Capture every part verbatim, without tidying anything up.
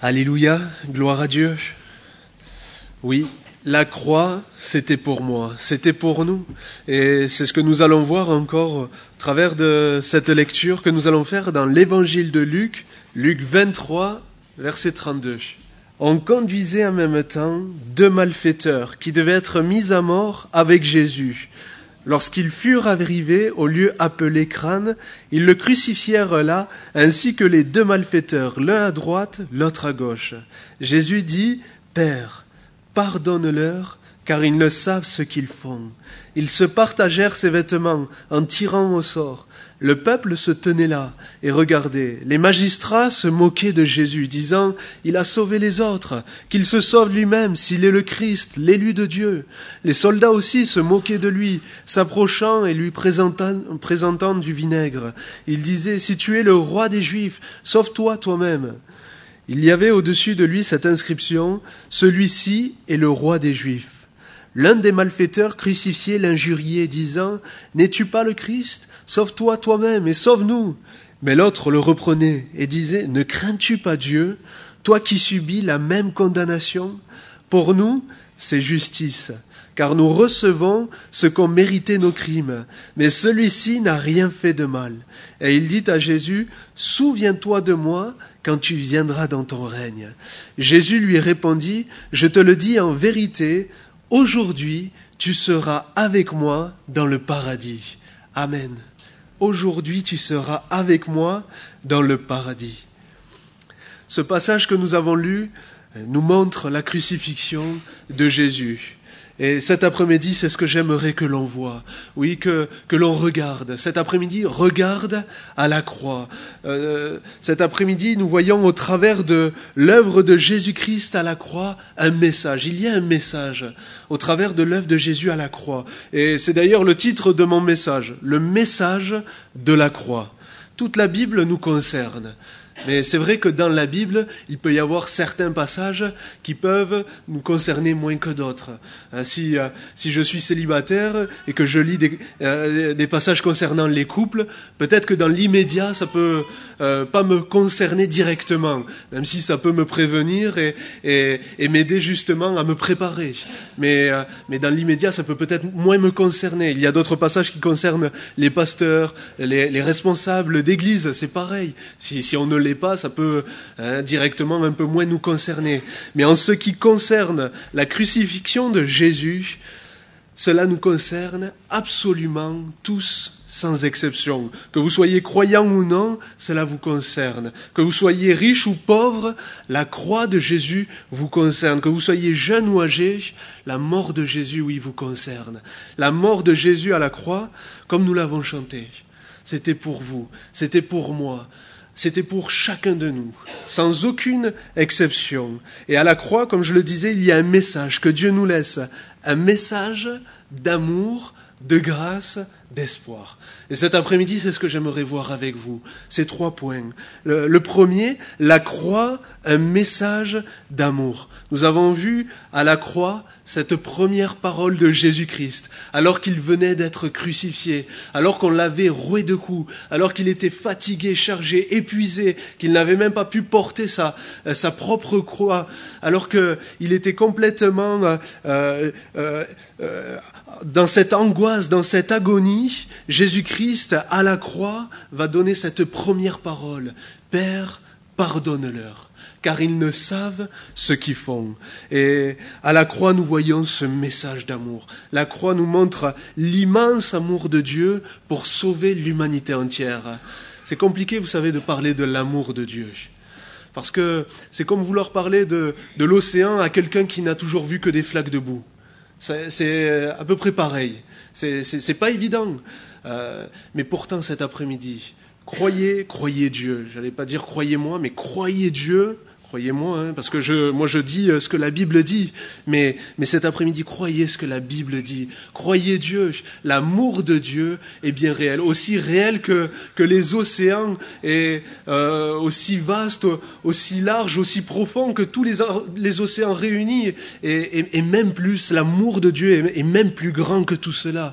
Alléluia, gloire à Dieu. Oui, la croix, c'était pour moi, c'était pour nous. Et c'est ce que nous allons voir encore au travers de cette lecture que nous allons faire dans l'évangile de Luc, Luc vingt-trois, verset trente-deux. On conduisait en même temps deux malfaiteurs qui devaient être mis à mort avec Jésus. Lorsqu'ils furent arrivés au lieu appelé Crâne, ils le crucifièrent là, ainsi que les deux malfaiteurs, l'un à droite, l'autre à gauche. Jésus dit, « Père, pardonne-leur, car ils ne savent ce qu'ils font. » Ils se partagèrent ses vêtements en tirant au sort. Le peuple se tenait là et regardait. Les magistrats se moquaient de Jésus, disant « Il a sauvé les autres, qu'il se sauve lui-même s'il est le Christ, l'élu de Dieu. » Les soldats aussi se moquaient de lui, s'approchant et lui présentant, présentant du vinaigre. Ils disaient « Si tu es le roi des Juifs, sauve-toi toi-même. » Il y avait au-dessus de lui cette inscription « Celui-ci est le roi des Juifs. » L'un des malfaiteurs crucifiés l'injuriait, disant « N'es-tu pas le Christ ? Sauve-toi toi-même et sauve-nous » Mais l'autre le reprenait et disait « Ne crains-tu pas Dieu, toi qui subis la même condamnation ? Pour nous, c'est justice, car nous recevons ce qu'ont mérité nos crimes. Mais celui-ci n'a rien fait de mal. » Et il dit à Jésus « Souviens-toi de moi quand tu viendras dans ton règne. » Jésus lui répondit « Je te le dis en vérité, aujourd'hui, tu seras avec moi dans le paradis. » Amen. Aujourd'hui, tu seras avec moi dans le paradis. Ce passage que nous avons lu nous montre la crucifixion de Jésus. Et cet après-midi, c'est ce que j'aimerais que l'on voit. Oui, que, que l'on regarde. Cet après-midi, regarde à la croix. Euh, cet après-midi, nous voyons au travers de l'œuvre de Jésus-Christ à la croix un message. Il y a un message au travers de l'œuvre de Jésus à la croix. Et c'est d'ailleurs le titre de mon message, le message de la croix. Toute la Bible nous concerne. Mais c'est vrai que dans la Bible, il peut y avoir certains passages qui peuvent nous concerner moins que d'autres. Si, si je suis célibataire et que je lis des, euh, des passages concernant les couples, peut-être que dans l'immédiat, ça peut euh, pas me concerner directement, même si ça peut me prévenir et, et, et m'aider justement à me préparer. Mais, euh, mais dans l'immédiat, ça peut peut-être moins me concerner. Il y a d'autres passages qui concernent les pasteurs, les, les responsables d'église, c'est pareil. Si, si on ne l'est pas, ça peut hein, directement un peu moins nous concerner. Mais en ce qui concerne la crucifixion de Jésus, cela nous concerne absolument tous, sans exception. Que vous soyez croyant ou non, cela vous concerne. Que vous soyez riche ou pauvre, la croix de Jésus vous concerne. Que vous soyez jeune ou âgé, la mort de Jésus, oui, vous concerne. La mort de Jésus à la croix, comme nous l'avons chanté, c'était pour vous, c'était pour moi. C'était pour chacun de nous, sans aucune exception. Et à la croix, comme je le disais, il y a un message que Dieu nous laisse, un message d'amour, de grâce, d'espoir. Et cet après-midi, c'est ce que j'aimerais voir avec vous, ces trois points. Le, le premier, la croix, un message d'amour. Nous avons vu à la croix cette première parole de Jésus-Christ, alors qu'il venait d'être crucifié, alors qu'on l'avait roué de coups, alors qu'il était fatigué, chargé, épuisé, qu'il n'avait même pas pu porter sa, sa propre croix, alors qu'il était complètement euh, euh, euh, dans cette angoisse, dans cette agonie. Jésus-Christ, à la croix, va donner cette première parole. « Père, pardonne-leur, car ils ne savent ce qu'ils font. » Et à la croix, nous voyons ce message d'amour. La croix nous montre l'immense amour de Dieu pour sauver l'humanité entière. C'est compliqué, vous savez, de parler de l'amour de Dieu. Parce que c'est comme vouloir parler de, de l'océan à quelqu'un qui n'a toujours vu que des flaques de boue. C'est, c'est à peu près pareil. C'est, c'est, c'est pas évident. Euh, mais pourtant, cet après-midi, croyez, croyez Dieu. J'allais pas dire croyez-moi, mais croyez Dieu. Croyez-moi, hein, parce que je, moi je dis ce que la Bible dit, mais, mais cet après-midi, croyez ce que la Bible dit. Croyez Dieu. L'amour de Dieu est bien réel, aussi réel que, que les océans, et euh, aussi vaste, aussi large, aussi profond que tous les, les océans réunis, et, et, et même plus, l'amour de Dieu est, est même plus grand que tout cela.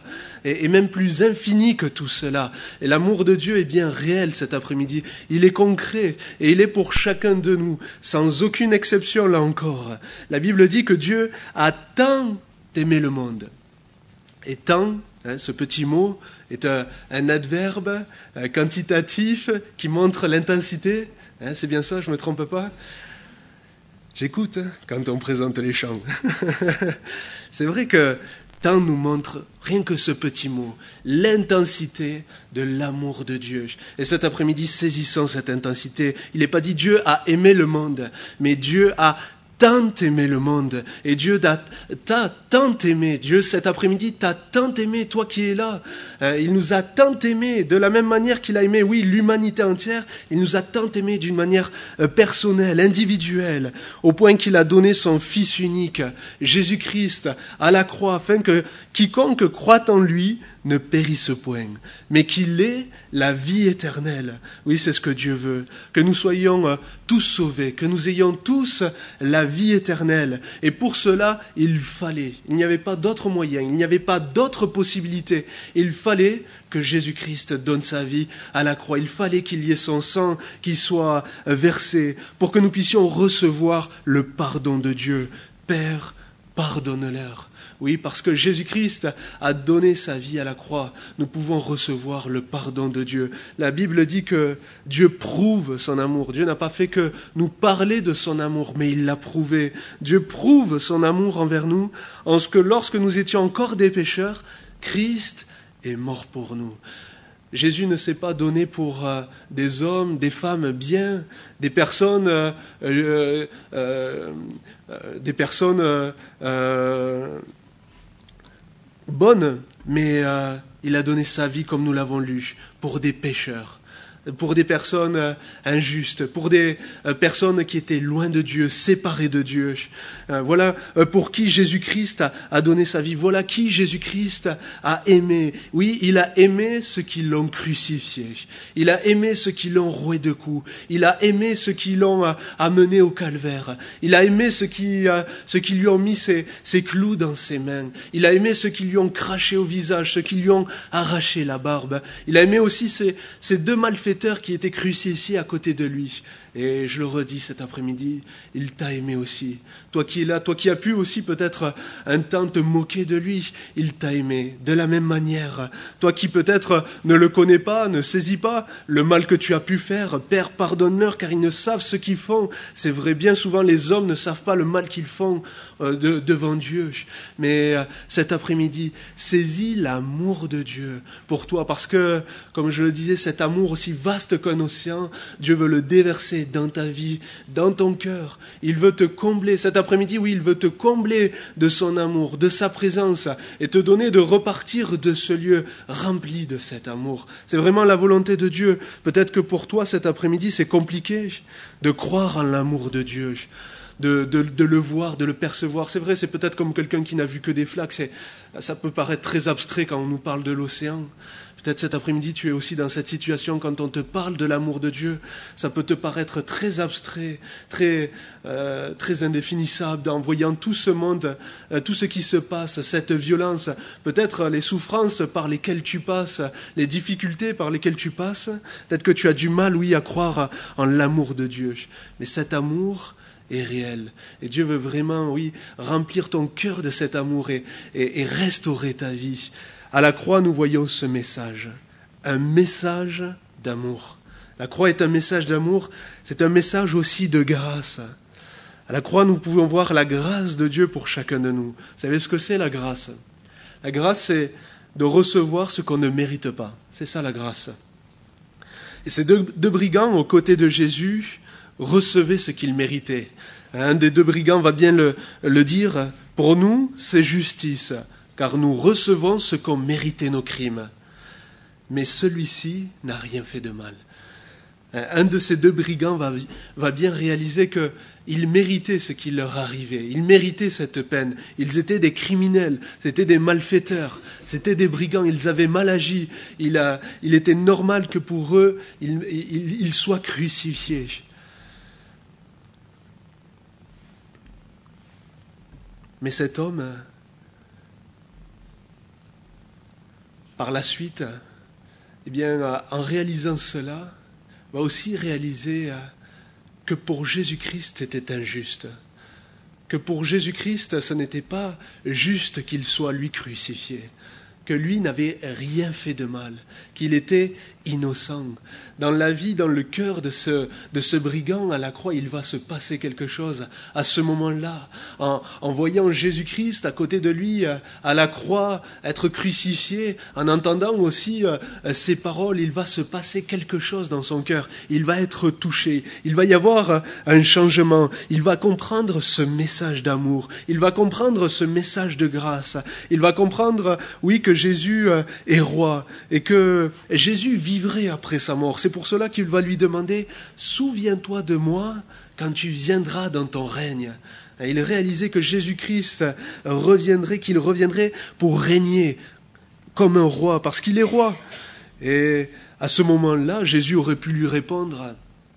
est, est même plus infini que tout cela. Et l'amour de Dieu est bien réel cet après-midi. Il est concret et il est pour chacun de nous, sans aucune exception là encore. La Bible dit que Dieu a tant aimé le monde. Et tant, hein, ce petit mot, est un, un adverbe un quantitatif qui montre l'intensité. Hein, c'est bien ça, je ne me trompe pas? J'écoute hein, quand on présente les chants. C'est vrai que tant nous montre, rien que ce petit mot, l'intensité de l'amour de Dieu. Et cet après-midi, saisissons cette intensité. Il n'est pas dit Dieu a aimé le monde, mais Dieu a tant aimé le monde. Et Dieu t'a, t'a tant aimé. Dieu, cet après-midi, t'a tant aimé, toi qui es là. Euh, il nous a tant aimé, de la même manière qu'il a aimé, oui, l'humanité entière. Il nous a tant aimé d'une manière euh, personnelle, individuelle, au point qu'il a donné son Fils unique, Jésus-Christ, à la croix, afin que quiconque croit en lui ne périsse point, mais qu'il ait la vie éternelle. Oui, c'est ce que Dieu veut, que nous soyons euh, tous sauvés, que nous ayons tous la vie éternelle. Et pour cela, il fallait, il n'y avait pas d'autre moyen, il n'y avait pas d'autre possibilité. Il fallait que Jésus-Christ donne sa vie à la croix. Il fallait qu'il y ait son sang qui soit versé pour que nous puissions recevoir le pardon de Dieu. Père, pardonne-leur. Oui, parce que Jésus-Christ a donné sa vie à la croix, nous pouvons recevoir le pardon de Dieu. La Bible dit que Dieu prouve son amour. Dieu n'a pas fait que nous parler de son amour, mais il l'a prouvé. Dieu prouve son amour envers nous en ce que lorsque nous étions encore des pécheurs, Christ est mort pour nous. Jésus ne s'est pas donné pour euh, des hommes, des femmes bien, des personnes, euh, euh, euh, euh, des personnes euh, euh, bonnes, mais euh, il a donné sa vie, comme nous l'avons lu, pour des pécheurs, pour des personnes euh, injustes, pour des euh, personnes qui étaient loin de Dieu, séparées de Dieu. Euh, voilà euh, pour qui Jésus-Christ a, a donné sa vie. Voilà qui Jésus-Christ a aimé. Oui, il a aimé ceux qui l'ont crucifié. Il a aimé ceux qui l'ont roué de coups. Il a aimé ceux qui l'ont euh, amené au calvaire. Il a aimé ceux qui, euh, ceux qui lui ont mis ses, ses clous dans ses mains. Il a aimé ceux qui lui ont craché au visage, ceux qui lui ont arraché la barbe. Il a aimé aussi ces, ces deux malfaiteurs qui était crucifié à côté de lui. Et je le redis cet après-midi, il t'a aimé aussi. Toi qui es là, toi qui as pu aussi peut-être un temps te moquer de lui, il t'a aimé de la même manière. Toi qui peut-être ne le connais pas, ne saisis pas le mal que tu as pu faire, Père, pardonne-leur car ils ne savent ce qu'ils font. C'est vrai, bien souvent les hommes ne savent pas le mal qu'ils font euh, de, devant Dieu. Mais euh, cet après-midi, saisis l'amour de Dieu pour toi parce que, comme je le disais, cet amour aussi vaste qu'un océan, Dieu veut le déverser dans ta vie, dans ton cœur. Il veut te combler. Cet après-midi, oui, il veut te combler de son amour, de sa présence et te donner de repartir de ce lieu rempli de cet amour. C'est vraiment la volonté de Dieu. Peut-être que pour toi, cet après-midi, c'est compliqué de croire en l'amour de Dieu. De, de, de le voir, de le percevoir. C'est vrai, c'est peut-être comme quelqu'un qui n'a vu que des flaques. C'est, ça peut paraître très abstrait quand on nous parle de l'océan. Peut-être cet après-midi, tu es aussi dans cette situation quand on te parle de l'amour de Dieu. Ça peut te paraître très abstrait, très, euh, très indéfinissable en voyant tout ce monde, euh, tout ce qui se passe, cette violence, peut-être les souffrances par lesquelles tu passes, les difficultés par lesquelles tu passes. Peut-être que tu as du mal, oui, à croire en l'amour de Dieu. Mais cet amour est réel. Et Dieu veut vraiment, oui, remplir ton cœur de cet amour et, et, et restaurer ta vie. À la croix, nous voyons ce message, un message d'amour. La croix est un message d'amour, c'est un message aussi de grâce. À la croix, nous pouvons voir la grâce de Dieu pour chacun de nous. Vous savez ce que c'est la grâce? La grâce, c'est de recevoir ce qu'on ne mérite pas. C'est ça la grâce. Et ces deux, deux brigands aux côtés de Jésus recevaient ce qu'ils méritaient. Un des deux brigands va bien le, le dire, pour nous, c'est justice. Car nous recevons ce qu'ont mérité nos crimes. Mais celui-ci n'a rien fait de mal. Un de ces deux brigands va, va bien réaliser qu'ils méritaient ce qui leur arrivait. Ils méritaient cette peine. Ils étaient des criminels, c'était des malfaiteurs, c'était des brigands, ils avaient mal agi. Il, a, il était normal que pour eux, ils, ils, ils soient crucifiés. Mais cet homme par la suite, eh bien, en réalisant cela, va aussi réaliser que pour Jésus-Christ, c'était injuste. Que pour Jésus-Christ, ce n'était pas juste qu'il soit lui crucifié, que lui n'avait rien fait de mal, qu'il était innocent. Dans la vie, dans le cœur de ce, de ce brigand à la croix, il va se passer quelque chose à ce moment-là. En, en voyant Jésus-Christ à côté de lui, à la croix, être crucifié, en entendant aussi euh, ces paroles, il va se passer quelque chose dans son cœur. Il va être touché. Il va y avoir un changement. Il va comprendre ce message d'amour. Il va comprendre ce message de grâce. Il va comprendre, oui, que Jésus est roi et que Jésus vivrait après sa mort. C'est pour cela qu'il va lui demander « Souviens-toi de moi quand tu viendras dans ton règne ». Il réalisait que Jésus-Christ reviendrait, qu'il reviendrait pour régner comme un roi, parce qu'il est roi. Et à ce moment-là, Jésus aurait pu lui répondre,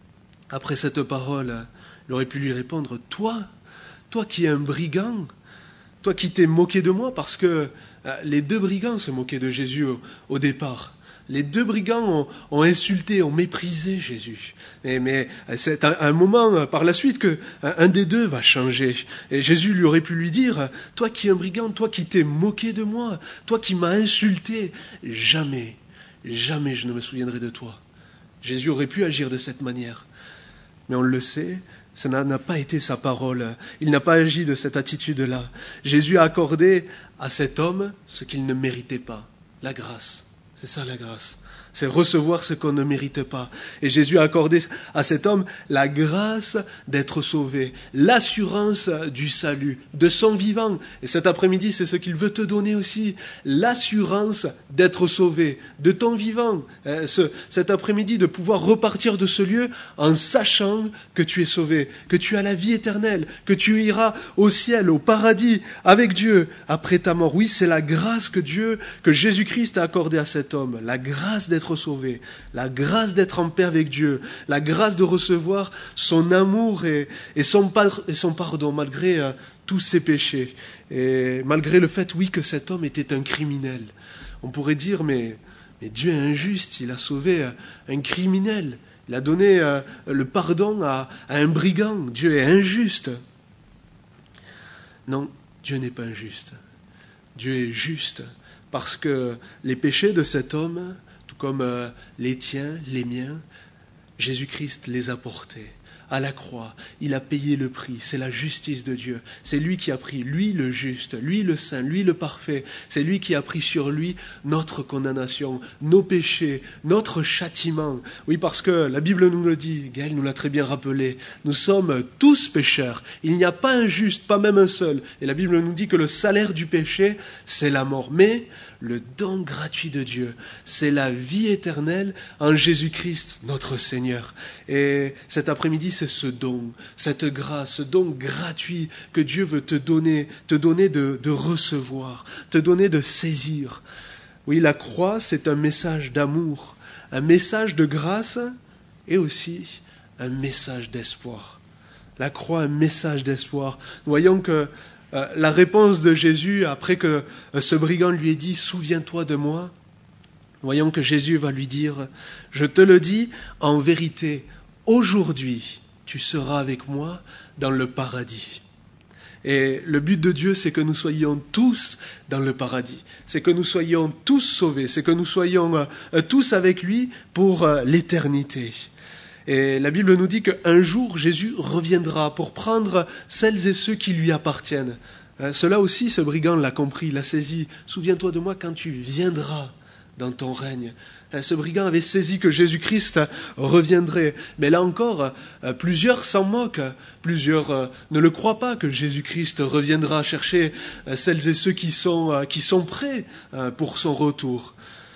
après cette parole, il aurait pu lui répondre « Toi, toi qui es un brigand, toi qui t'es moqué de moi », parce que les deux brigands se moquaient de Jésus au, au départ. Les deux brigands ont, ont insulté, ont méprisé Jésus. Et, mais c'est un, un moment par la suite que un, un des deux va changer. Et Jésus lui aurait pu lui dire, toi qui es un brigand, toi qui t'es moqué de moi, toi qui m'as insulté, jamais, jamais je ne me souviendrai de toi. Jésus aurait pu agir de cette manière. Mais on le sait, ça n'a pas été sa parole. Il n'a pas agi de cette attitude-là. Jésus a accordé à cet homme ce qu'il ne méritait pas, la grâce. C'est ça la grâce. C'est recevoir ce qu'on ne mérite pas. Et Jésus a accordé à cet homme la grâce d'être sauvé, l'assurance du salut, de son vivant. Et cet après-midi, c'est ce qu'il veut te donner aussi, l'assurance d'être sauvé, de ton vivant. Ce, cet après-midi, de pouvoir repartir de ce lieu en sachant que tu es sauvé, que tu as la vie éternelle, que tu iras au ciel, au paradis, avec Dieu, après ta mort. Oui, c'est la grâce que Dieu, que Jésus-Christ a accordée à cet homme, la grâce d'être sauvé, la grâce d'être en paix avec Dieu, la grâce de recevoir son amour et, et, son, par, et son pardon malgré euh, tous ses péchés. Et malgré le fait, oui, que cet homme était un criminel. On pourrait dire, mais, mais Dieu est injuste, il a sauvé euh, un criminel, il a donné euh, le pardon à, à un brigand, Dieu est injuste. Non, Dieu n'est pas injuste. Dieu est juste parce que les péchés de cet homme, comme euh, les tiens, les miens, Jésus-Christ les a portés à la croix. Il a payé le prix. C'est la justice de Dieu. C'est lui qui a pris, lui le juste, lui le saint, lui le parfait. C'est lui qui a pris sur lui notre condamnation, nos péchés, notre châtiment. Oui, parce que la Bible nous le dit, Gaël nous l'a très bien rappelé, nous sommes tous pécheurs. Il n'y a pas un juste, pas même un seul. Et la Bible nous dit que le salaire du péché, c'est la mort. Mais le don gratuit de Dieu, c'est la vie éternelle en Jésus-Christ, notre Seigneur. Et cet après-midi, c'est ce don, cette grâce, ce don gratuit que Dieu veut te donner, te donner de, de recevoir, te donner de saisir. Oui, la croix, c'est un message d'amour, un message de grâce et aussi un message d'espoir. La croix, un message d'espoir. Nous voyons que Euh, la réponse de Jésus, après que euh, ce brigand lui ait dit « Souviens-toi de moi », voyons que Jésus va lui dire « Je te le dis, en vérité, aujourd'hui, tu seras avec moi dans le paradis. » Et le but de Dieu, c'est que nous soyons tous dans le paradis. C'est que nous soyons tous sauvés. C'est que nous soyons euh, tous avec lui pour euh, l'éternité. Et la Bible nous dit qu'un jour, Jésus reviendra pour prendre celles et ceux qui lui appartiennent. Euh, cela aussi, ce brigand l'a compris, l'a saisi. Souviens-toi de moi quand tu viendras dans ton règne. Euh, ce brigand avait saisi que Jésus-Christ reviendrait. Mais là encore, euh, plusieurs s'en moquent. Plusieurs euh, ne le croient pas que Jésus-Christ reviendra chercher euh, celles et ceux qui sont, euh, qui sont prêts euh, pour son retour.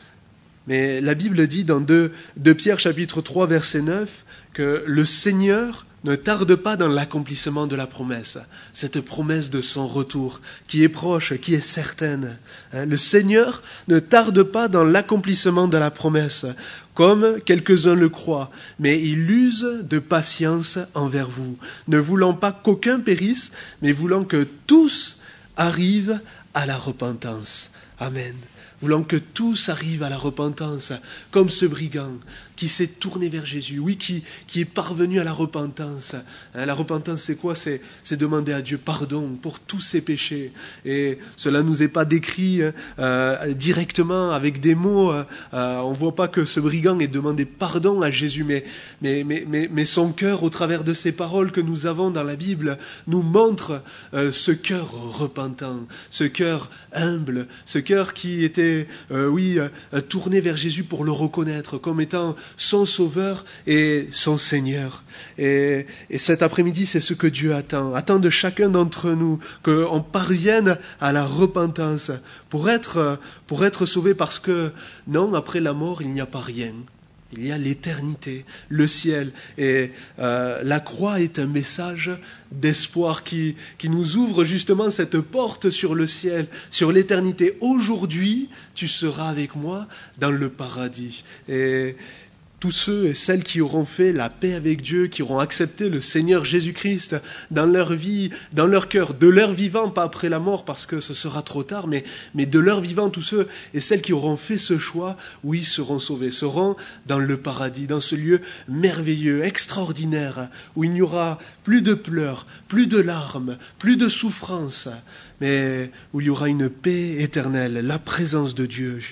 Mais la Bible dit dans deux Pierre chapitre trois verset neuf que le Seigneur ne tarde pas dans l'accomplissement de la promesse, cette promesse de son retour qui est proche, qui est certaine. Le Seigneur ne tarde pas dans l'accomplissement de la promesse, comme quelques-uns le croient, mais il use de patience envers vous, ne voulant pas qu'aucun périsse, mais voulant que tous arrivent à la repentance. Amen. voulant que tous arrivent à la repentance, comme ce brigand qui s'est tourné vers Jésus, oui, qui, qui est parvenu à la repentance. Hein, la repentance, c'est quoi? C'est, c'est demander à Dieu pardon pour tous ses péchés. Et cela ne nous est pas décrit euh, directement avec des mots. Euh, on ne voit pas que ce brigand ait demandé pardon à Jésus, mais, mais, mais, mais, mais son cœur, au travers de ces paroles que nous avons dans la Bible, nous montre euh, ce cœur repentant, ce cœur humble, ce cœur qui était, euh, oui, euh, tourné vers Jésus pour le reconnaître comme étant son Sauveur et son Seigneur. Et, et cet après-midi, c'est ce que Dieu attend, attend de chacun d'entre nous, qu'on parvienne à la repentance pour être, pour être sauvé, parce que non, après la mort, il n'y a pas rien. Il y a l'éternité, le ciel. Et euh, la croix est un message d'espoir qui, qui nous ouvre justement cette porte sur le ciel, sur l'éternité. Aujourd'hui, tu seras avec moi dans le paradis. Et tous ceux et celles qui auront fait la paix avec Dieu, qui auront accepté le Seigneur Jésus-Christ dans leur vie, dans leur cœur, de leur vivant, pas après la mort parce que ce sera trop tard, mais, mais de leur vivant, tous ceux et celles qui auront fait ce choix, oui, seront sauvés, seront dans le paradis, dans ce lieu merveilleux, extraordinaire, où il n'y aura plus de pleurs, plus de larmes, plus de souffrances, mais où il y aura une paix éternelle, la présence de Dieu.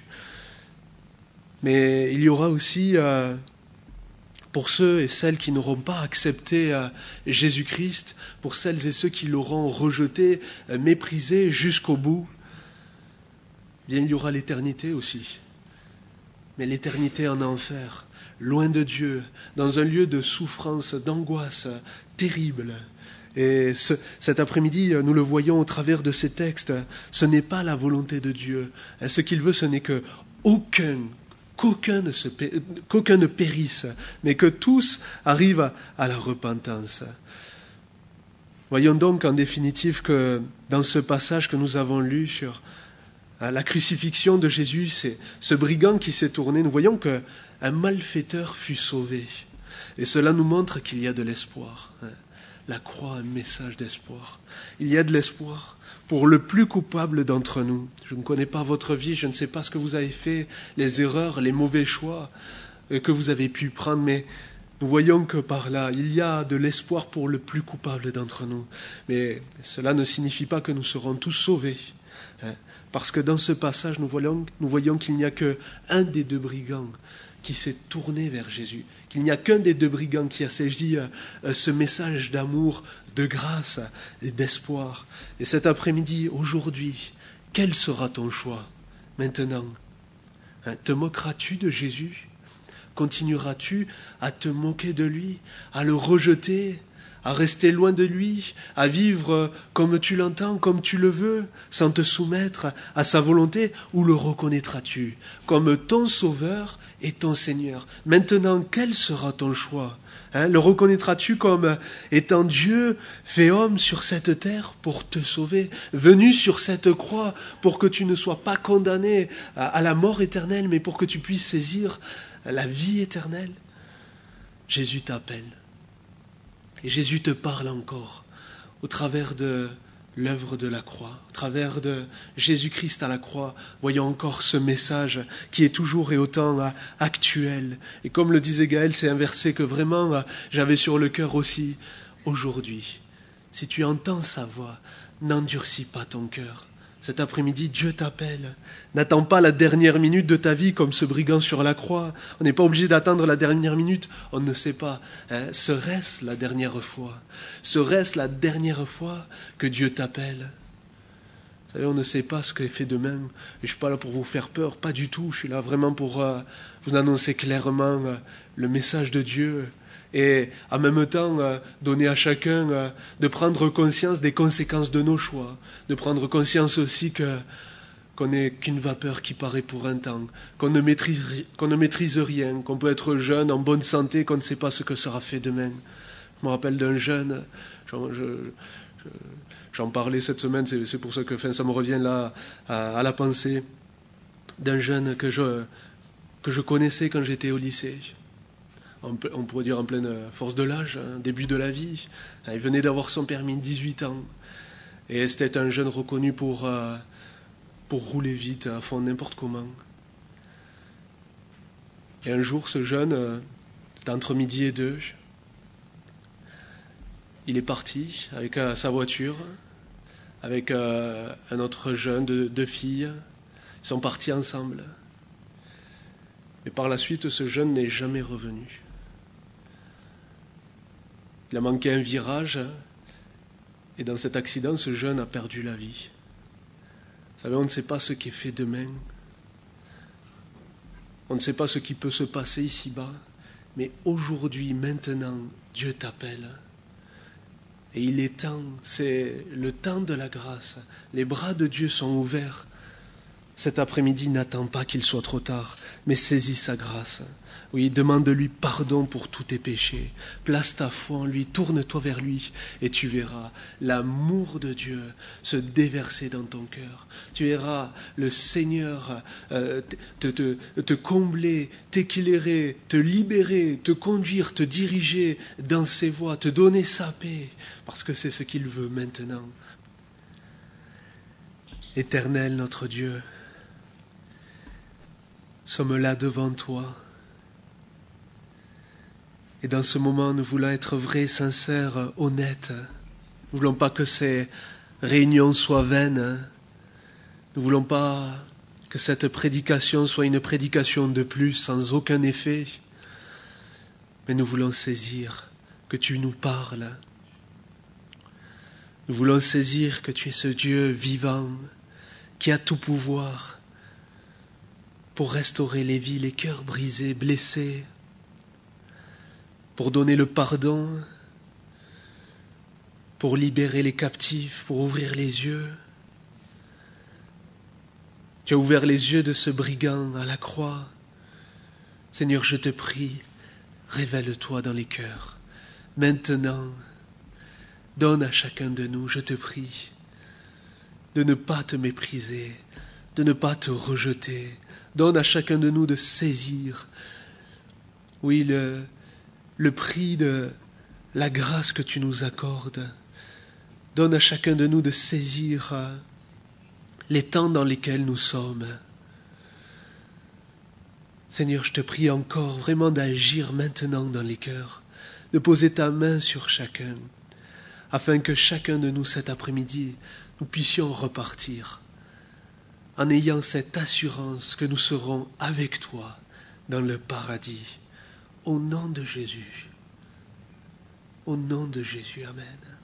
Mais il y aura aussi, euh, pour ceux et celles qui n'auront pas accepté euh, Jésus-Christ, pour celles et ceux qui l'auront rejeté, euh, méprisé jusqu'au bout, bien il y aura l'éternité aussi. Mais l'éternité en enfer, loin de Dieu, dans un lieu de souffrance, d'angoisse terrible. Et ce, cet après-midi, nous le voyons au travers de ces textes, ce n'est pas la volonté de Dieu. Ce qu'il veut, ce n'est que aucun Qu'aucun ne, se, qu'aucun ne périsse, mais que tous arrivent à, à la repentance. Voyons donc en définitive que dans ce passage que nous avons lu sur la crucifixion de Jésus, c'est ce brigand qui s'est tourné, nous voyons qu'un malfaiteur fut sauvé. Et cela nous montre qu'il y a de l'espoir. La croix, un message d'espoir. Il y a de l'espoir pour le plus coupable d'entre nous. Je ne connais pas votre vie, je ne sais pas ce que vous avez fait, les erreurs, les mauvais choix que vous avez pu prendre, mais nous voyons que par là, il y a de l'espoir pour le plus coupable d'entre nous. Mais cela ne signifie pas que nous serons tous sauvés. Hein, parce que dans ce passage, nous voyons, nous voyons qu'il n'y a qu'un des deux brigands qui s'est tourné vers Jésus, qu'il n'y a qu'un des deux brigands qui a saisi euh, ce message d'amour, de grâce et d'espoir. Et cet après-midi, aujourd'hui, quel sera ton choix maintenant? Hein, te moqueras-tu de Jésus? Continueras-tu à te moquer de lui, à le rejeter, à rester loin de lui, à vivre comme tu l'entends, comme tu le veux, sans te soumettre à sa volonté, ou le reconnaîtras-tu comme ton Sauveur et ton Seigneur? Maintenant, quel sera ton choix? Hein, le reconnaîtras-tu comme étant Dieu fait homme sur cette terre pour te sauver, venu sur cette croix pour que tu ne sois pas condamné à, à la mort éternelle, mais pour que tu puisses saisir la vie éternelle? Jésus t'appelle. Et Jésus te parle encore au travers de l'œuvre de la croix, au travers de Jésus-Christ à la croix. Voyons encore ce message qui est toujours et autant actuel. Et comme le disait Gaël, c'est un verset que vraiment j'avais sur le cœur aussi. Aujourd'hui, si tu entends sa voix, n'endurcis pas ton cœur. Cet après-midi, Dieu t'appelle. N'attends pas la dernière minute de ta vie comme ce brigand sur la croix. On n'est pas obligé d'attendre la dernière minute. On ne sait pas. Hein, serait-ce la dernière fois? Serait-ce la dernière fois que Dieu t'appelle? Vous savez, on ne sait pas ce qu'est fait demain. Et je ne suis pas là pour vous faire peur, pas du tout. Je suis là vraiment pour euh, vous annoncer clairement euh, le message de Dieu. Et en même temps, euh, donner à chacun euh, de prendre conscience des conséquences de nos choix, de prendre conscience aussi que, qu'on n'est qu'une vapeur qui paraît pour un temps, qu'on ne maîtrise, qu'on ne maîtrise rien, qu'on peut être jeune, en bonne santé, qu'on ne sait pas ce que sera fait demain. Je me rappelle d'un jeune, j'en, je, je, j'en parlais cette semaine, c'est, c'est pour ça que enfin, ça me revient là à, à la pensée, d'un jeune que je, que je connaissais quand j'étais au lycée. On pourrait dire en pleine force de l'âge, hein, début de la vie. Il venait d'avoir son permis, dix-huit ans. Et c'était un jeune reconnu pour, euh, pour rouler vite, à fond, n'importe comment. Et un jour, ce jeune, euh, c'était entre midi et deux, il est parti avec euh, sa voiture, avec euh, un autre jeune, deux, deux filles. Ils sont partis ensemble. Mais par la suite, ce jeune n'est jamais revenu. Il a manqué un virage, et dans cet accident, ce jeune a perdu la vie. Vous savez, on ne sait pas ce qui est fait demain. On ne sait pas ce qui peut se passer ici-bas. Mais aujourd'hui, maintenant, Dieu t'appelle. Et il est temps, c'est le temps de la grâce. Les bras de Dieu sont ouverts. Cet après-midi, n'attends pas qu'il soit trop tard, mais saisis sa grâce. Oui, demande-lui pardon pour tous tes péchés. Place ta foi en lui, tourne-toi vers lui, et tu verras l'amour de Dieu se déverser dans ton cœur. Tu verras le Seigneur euh, te, te, te combler, t'éclairer, te libérer, te conduire, te diriger dans ses voies, te donner sa paix, parce que c'est ce qu'il veut maintenant. Éternel notre Dieu, sommes là devant toi. Et dans ce moment, nous voulons être vrais, sincères, honnêtes. Nous ne voulons pas que ces réunions soient vaines. Nous ne voulons pas que cette prédication soit une prédication de plus, sans aucun effet. Mais nous voulons saisir que tu nous parles. Nous voulons saisir que tu es ce Dieu vivant, qui a tout pouvoir pour restaurer les vies, les cœurs brisés, blessés, pour donner le pardon, pour libérer les captifs, pour ouvrir les yeux. Tu as ouvert les yeux de ce brigand à la croix. Seigneur, je te prie, révèle-toi dans les cœurs. Maintenant, donne à chacun de nous, je te prie, de ne pas te mépriser, de ne pas te rejeter. Donne à chacun de nous de saisir, oui, le, le prix de la grâce que tu nous accordes. Donne à chacun de nous de saisir les temps dans lesquels nous sommes. Seigneur, je te prie encore vraiment d'agir maintenant dans les cœurs, de poser ta main sur chacun, afin que chacun de nous cet après-midi, nous puissions repartir en ayant cette assurance que nous serons avec toi dans le paradis. Au nom de Jésus. Au nom de Jésus. Amen.